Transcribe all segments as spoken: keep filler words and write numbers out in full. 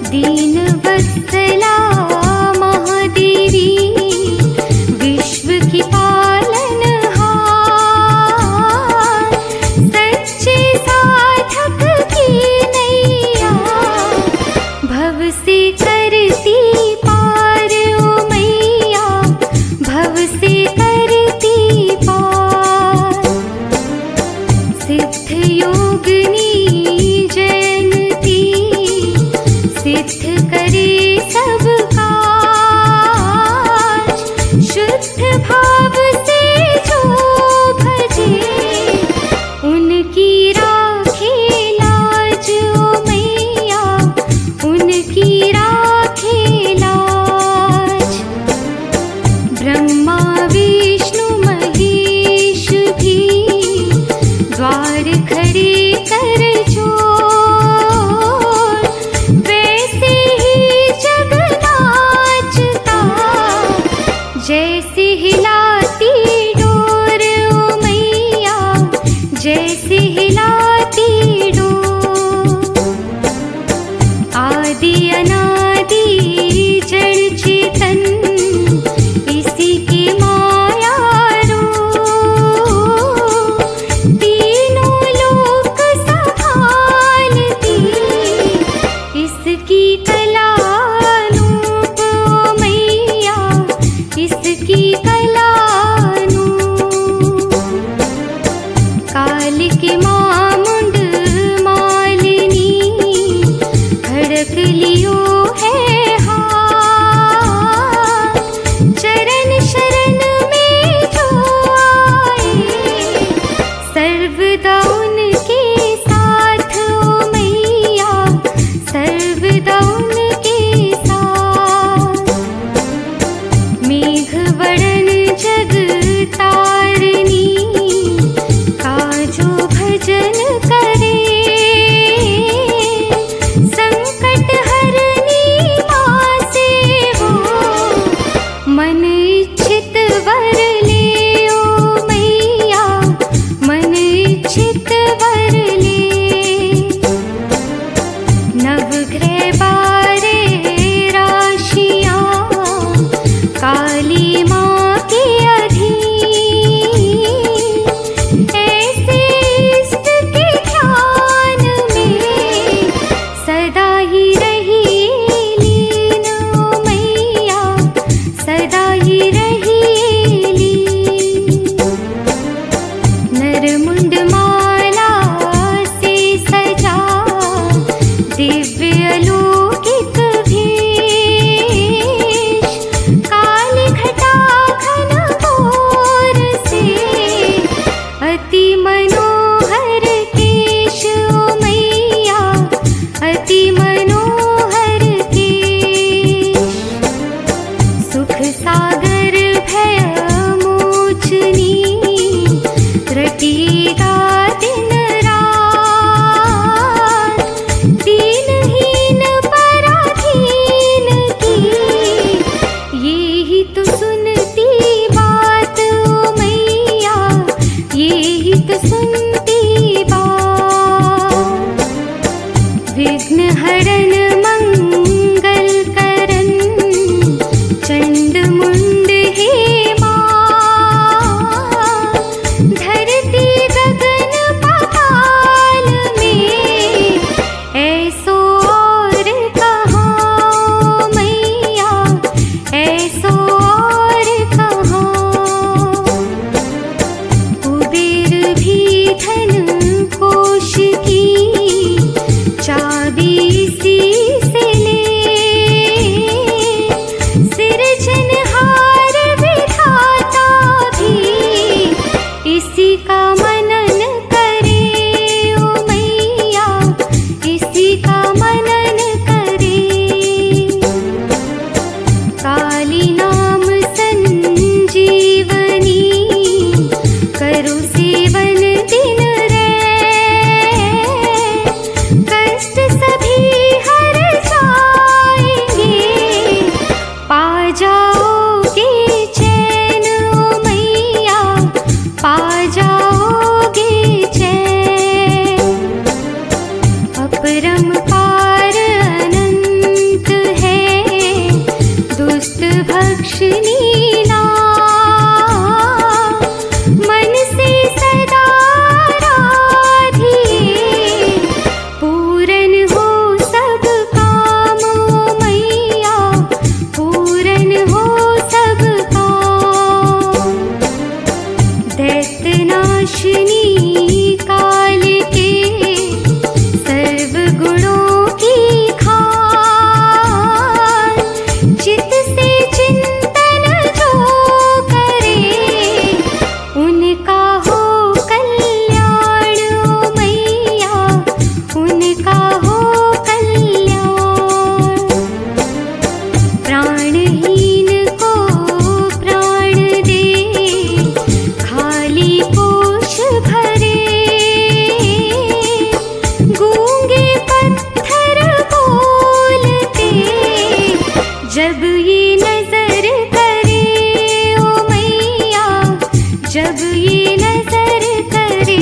दीन वत्सला महादेवी विश्व की पालनहार, सच्चे साधक की नैया भव से करती पार ओ मैया, भव से करती पार। सिद्ध योगिनी जयंती सिद्ध करे सब काज, शुद्ध भाव से जो भजे उनकी राखे लाज ओ मैया, उनकी राखे लाज। ब्रह्मा विष्णु महेश भी द्वार खड़े कर जोर, वैसे ही जग नाचता जैसे हिलाती डोर ओ मैया, जैसे हिलाती डोर। आदि अनादि जड़ चेतन इसी की माया रूप, तीनों लोक संभालती इसकी कला रूप ओ मैया, इसकी कला रूप। काल की मां मुंड मालिनी खड़क लियो है हाथ, चरण शरण में जो आए सर्वदा उनके साथ ओ मैया, सर्वदा उनके साथ। मेघ वर्णन जग तारनी का जो भजन करे, संकट हरनी मां से वो मन इच्छित वर ले ओ मैया, मन इच्छित वर ले। नवग्रह बारे राशियां काली मां के अधीन, ऐसे इष्ट के ध्यान में सदा ही रही लीन ओ मैया, सदा ही रही लीन। नरमुंड माला से सजा दिव्य अलौकिक भेष, काली घटा घन घोर से अति मनोहर केश ओ मैया, अति मनोहर केश। सुख सागर नीला, मन से सदा राधिए, पूरन हो सब काम ओ मैया, पूरन हो सब काम। दैत्यनाशिनी काल के सर्व गुणों की खान, चित से चिंतन जो करे, उनका हो कल्याण ओ मैया, उनका हो कल्याण। प्राणहीन को प्राण दे, खाली पोष भरे, गूंगे पत्थर बोलते, जब ये नजर करे ओ मैया, जब ये नजर करे।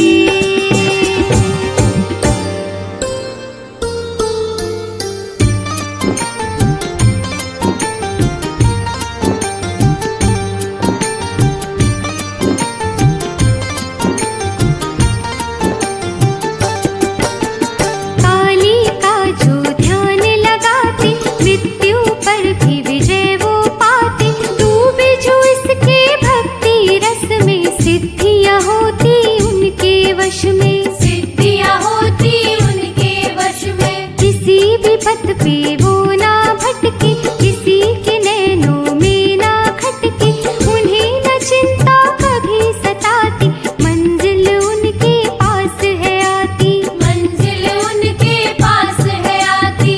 काली का जो ध्यान लगाते, मृत्यु पर भी विजय वो पाते, डूबे जो इसके भक्ति रस में, सिद्धियां होती उनके वश में, सिद्धियां होती उनके वश में। किसी भी पथ पे वो ना भटके, किसी के नैनों में ना खटके, उन्हें न चिंता कभी सताती, मंजिल उनके पास है आती, मंजिल उनके पास है आती।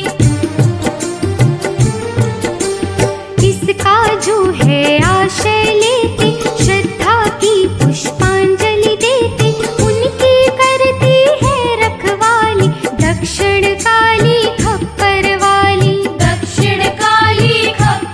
इसका जो है आशय लेते, श्रद्धा की पुष्पांजलि देते, उनकी करती है रखवाली, दक्षिण काली खप्पर वाली, दक्षिण काली खप्पर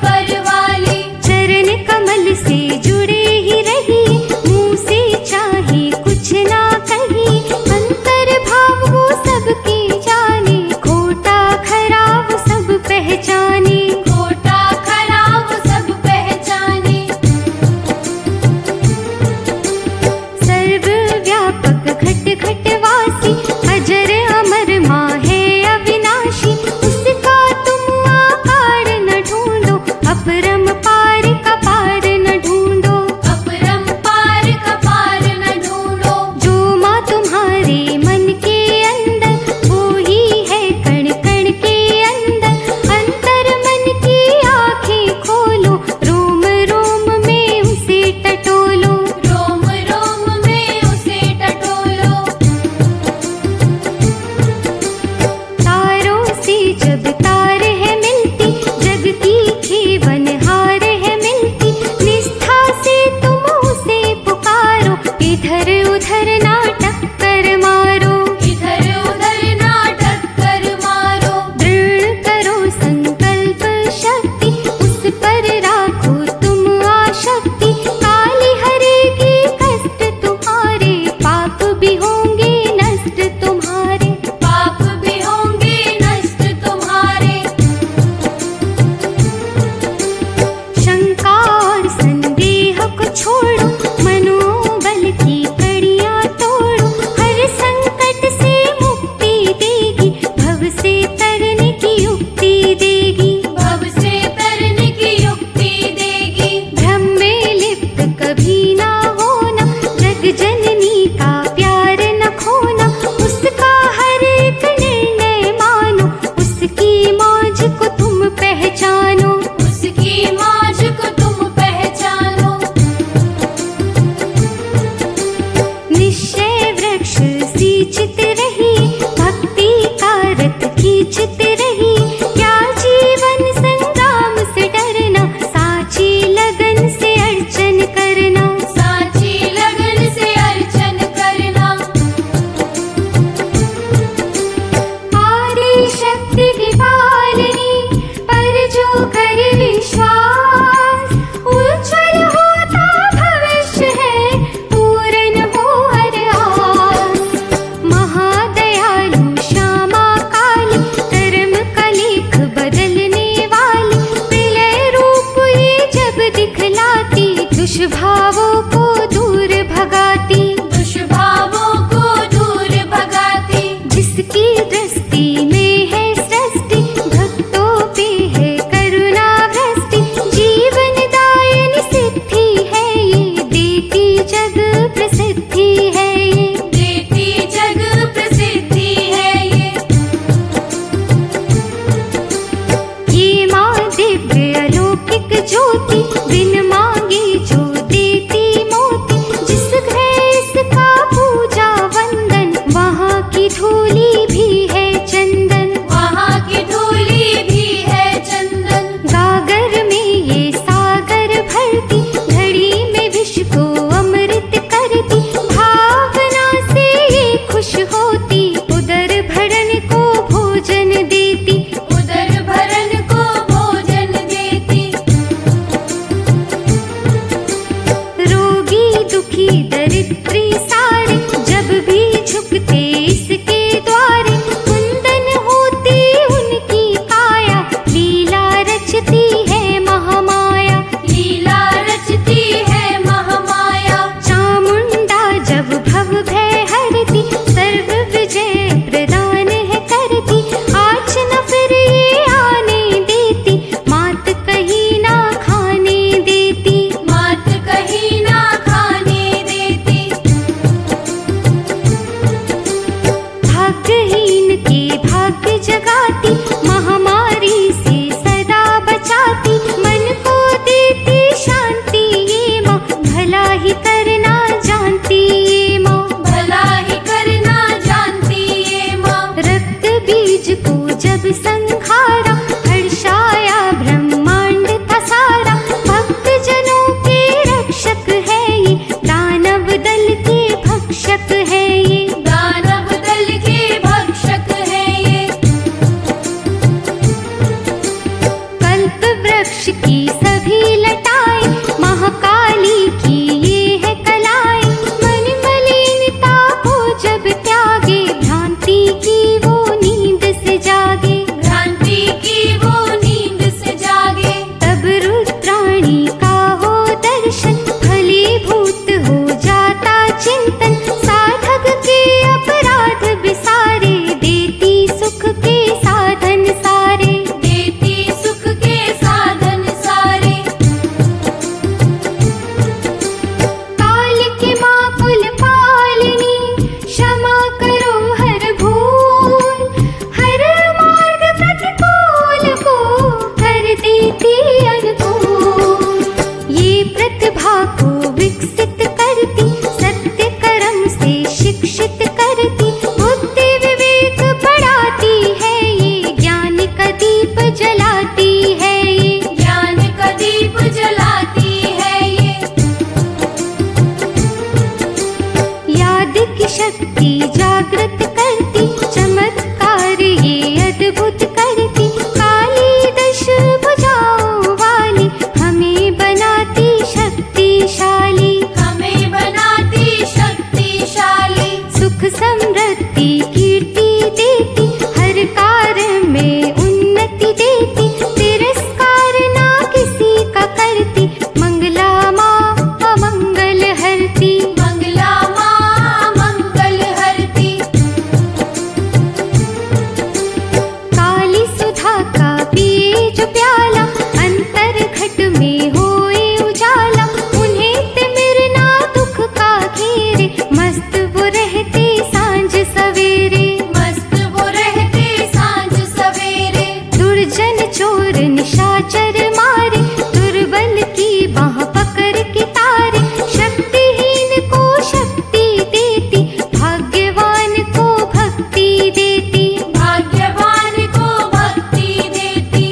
चोर निशाचर मारे, दुर्बल की बाह पकड़ के तारे। शक्तिहीन को शक्ति देती, भाग्यवान को भक्ति देती, भाग्यवान को भक्ति देती।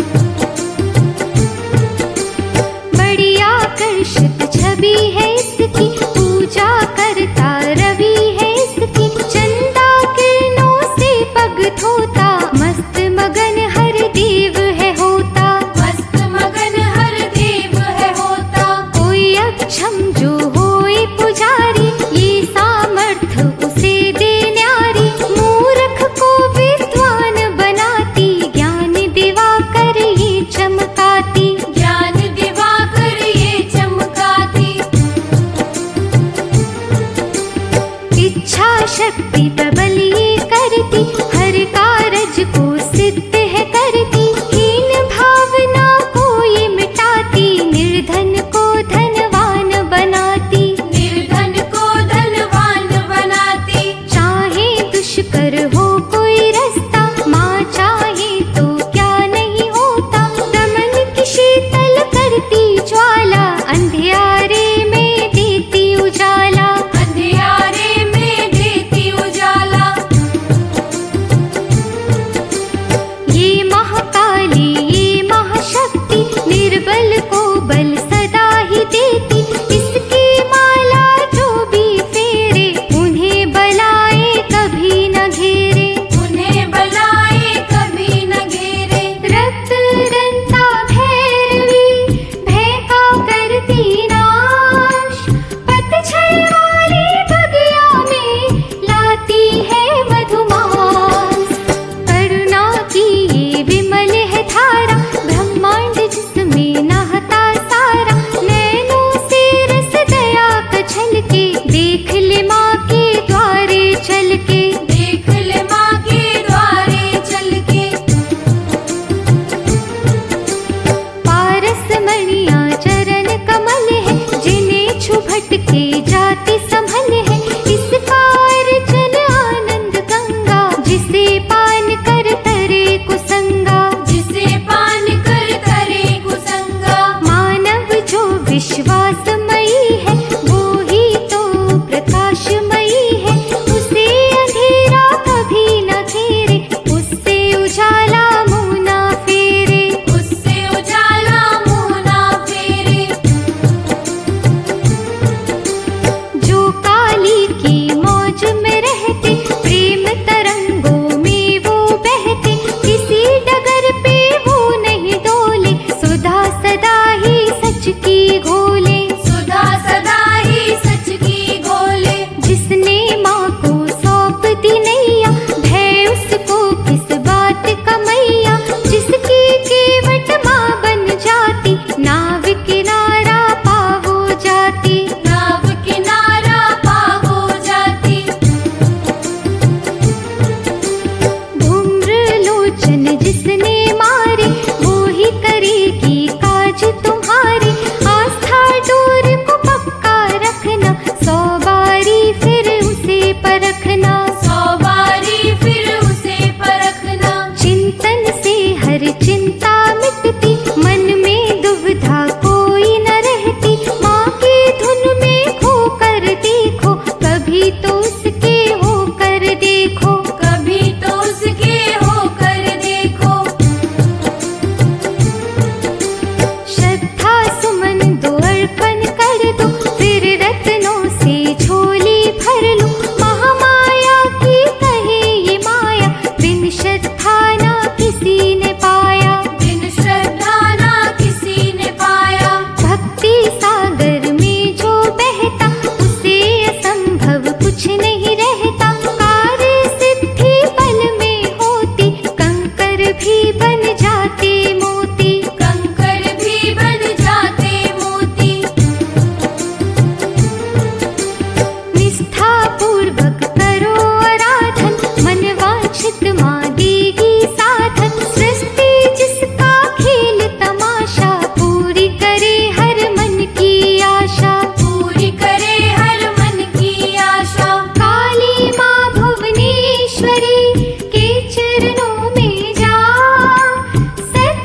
बड़ी आकर्षित छवि है इसकी, पूजा करता रवि है इसकी। चंदा किरणों से पग धोता, मस्त मगन हर देव है होता, मस्त मगन हर देव है होता। कोई अक्षम जो होए पुजारी, ये सामर्थ्य उसे दे न्यारी। मूर्ख को विद्वान बनाती, ज्ञान दिवाकर ये चमकाती, ज्ञान दिवाकर ये चमकाती। इच्छा शक्ति प्रबल ये करती, हर कारज को सिद्ध है करती। हीन भावना को ये मिटाती, निर्धन को धनवान बनाती, निर्धन को धनवान बनाती। चाहे दुष्कर हो कोई रास्ता, माँ चाहे तो क्या नहीं होता। दमन की शीतल करती ज्वाला, अंधियारे में देती उजाला, अंधियारे में देती उजाला। ये महाकाली ये महाशक्ति, निर्बल को बल सदा ही देती। इसकी माला जो भी फेरे, उन्हें बलाए कभी न घेरे, उन्हें बलाए कभी न घेरे। रक्त रंता भैरवी, भय का करती नाश। पतझड़ वाली बगिया में लाती है मधुमास। करुणा की ये विमल है धारा, ब्रह्मांड जिसमें नहाता सारा। नैनों से रस दया का छलके, देख ले माँ के द्वारे चल के, देख ले माँ के द्वारे चल के। पारस मणिया चरण कमल है, जिन्हें छू भटके जाति संभल है। इसका अर्चन आनंद गंगा, जिसे पान कर तरे कुसंगा, जिसे पान कर करे कुसंगा। मानव जो विश्वासमयी है, वो ही तो प्रकाशमयी है। उसे अंधेरा कभी न घेरे, उससे उजाला मुँह न फेरे, उससे उजाला मुँह ना फेरे। जो काली की मौज में रहते, प्रेम तरंगों में वो बहते। किसी डगर पे वो नहीं डोले, सुधा सदा ही सच की घोले, सुधा सदा ही सच की घोले। जिसने माँ को सौंप दी नैया, भय उसको किस बात का मैया। जिसकी केवट माँ बन जाती, नाव किनारा पार हो जाती, नाव किनारा पार हो जाती। धूम्र लोचन जिसने मारे, वो ही करेगी काज तुम्हारे। आस्था डोर को पक्का रखना, सौ बारी फिर उसे परखना, सौ बारी फिर उसे परखना। चिंतन से हर चिंता मिटती, मन में दुविधा कोई न रहती। माँ की धुन में खोकर देखो, कभी तो उसके होकर देखो, कभी तो उसके होकर देखो। श्रद्धा सुमन दो अर्पण कर दो, फिर रत्नों से झोली भर लो। महामाया की कहे ये माया, बिन श्रद्धा ना किसी ने पाया, बिन श्रद्धा ना किसी ने पाया। भक्ति सागर में जो बहता, उसे असंभव कुछ नहीं रहता। कार्य सिद्धि पल में होती, कंकर भी बन जाते मोती, कंकर भी बन जाते मोती। निष्ठा पूर्वक करो आराधन, मन वांछित माँ देगी साधन। सृष्टि जिसका खेल तमाशा, पूरी करे हर मन की आशा, पूरी करे हर मन की आशा। काली माँ भुवनेश्वरी के चरणों में जा, सच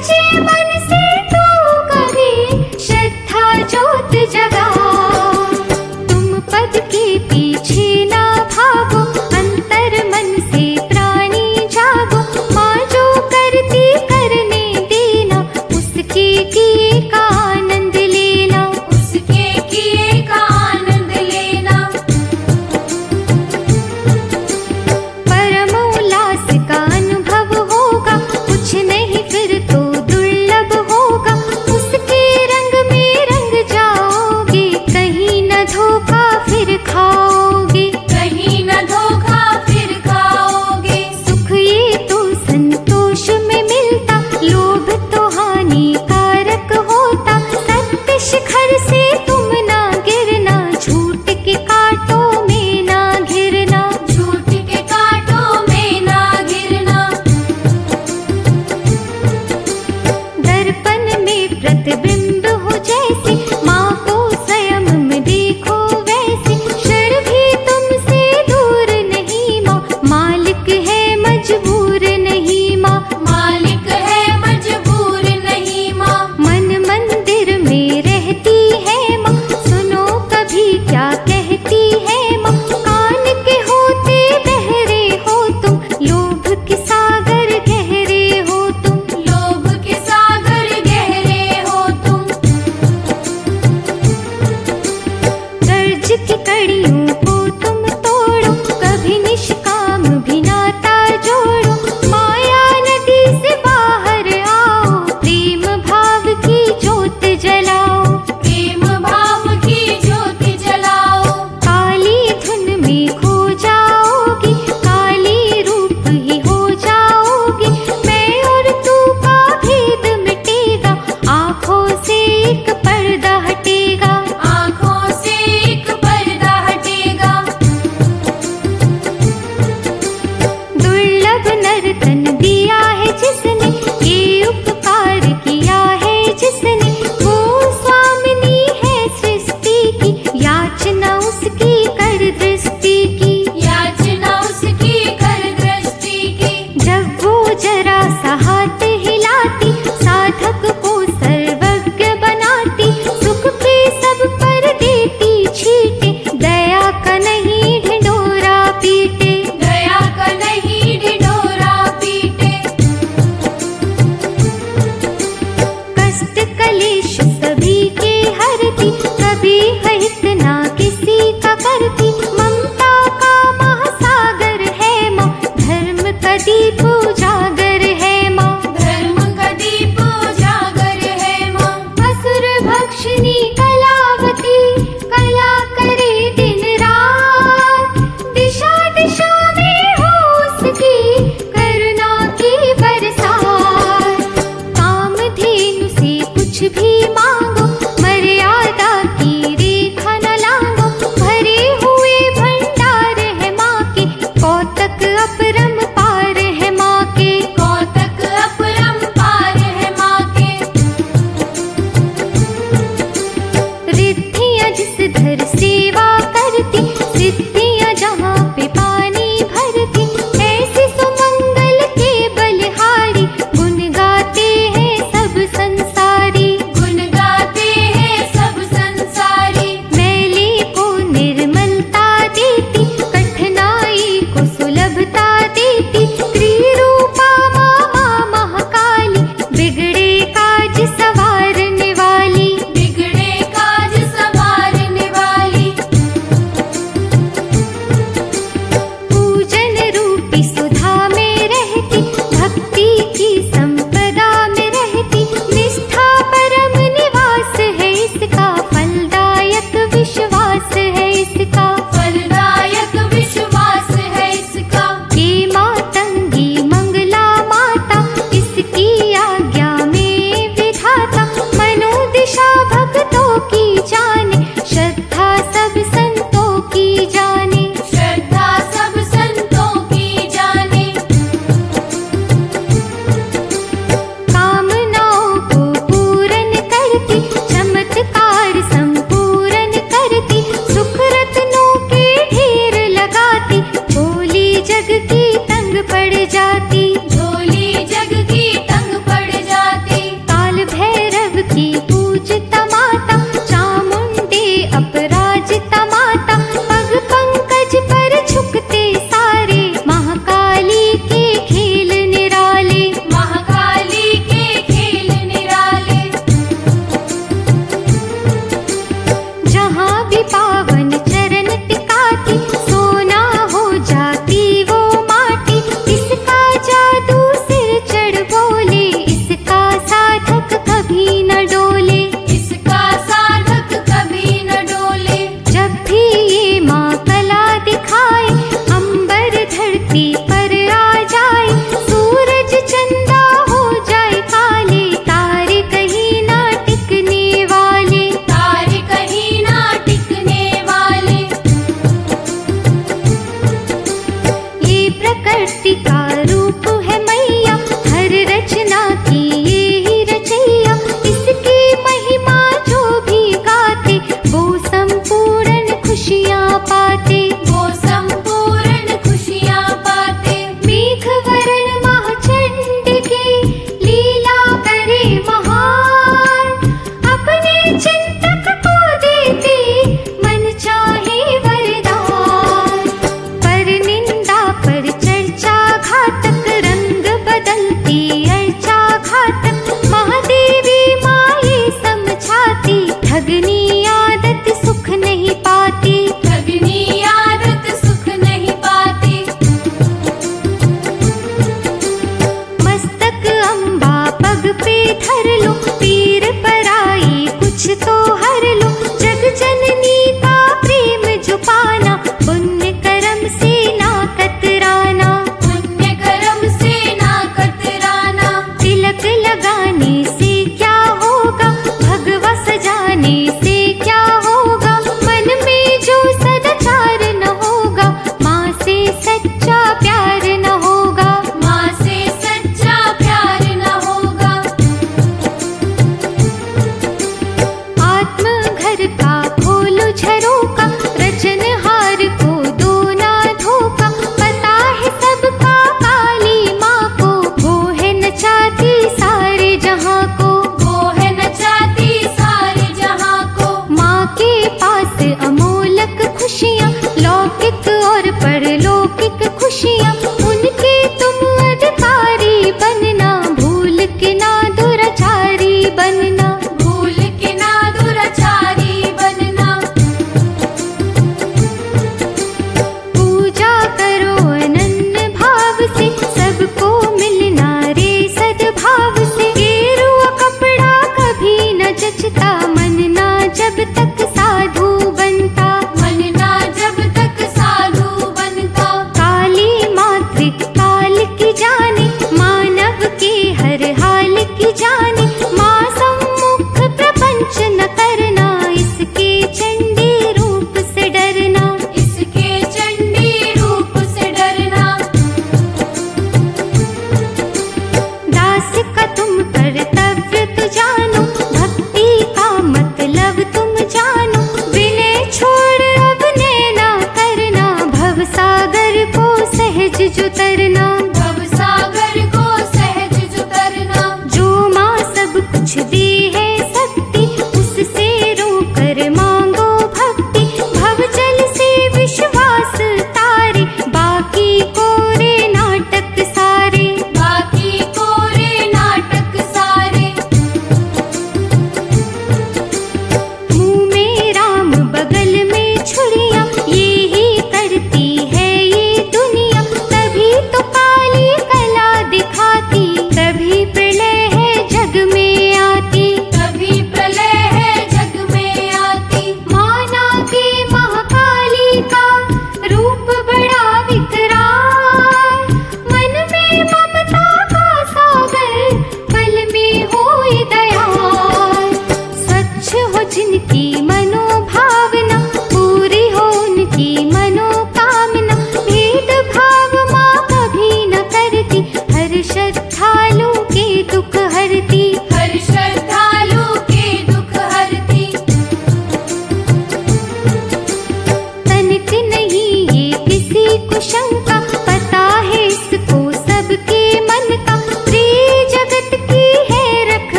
धर लो, पीर पराई कुछ तो हर लो। जग जननी का प्रेम जो पाना, पुण्य कर्म से ना कतराना। पुण्य कर्म से ना कतराना। तिलक लगाने से क्या होगा, भगवा सजाने से क्या होगा। मन में जो सदाचार न होगा, माँ से सच्चा प्यार न होगा। माँ से सच्चा प्यार न होगा।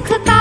सुख का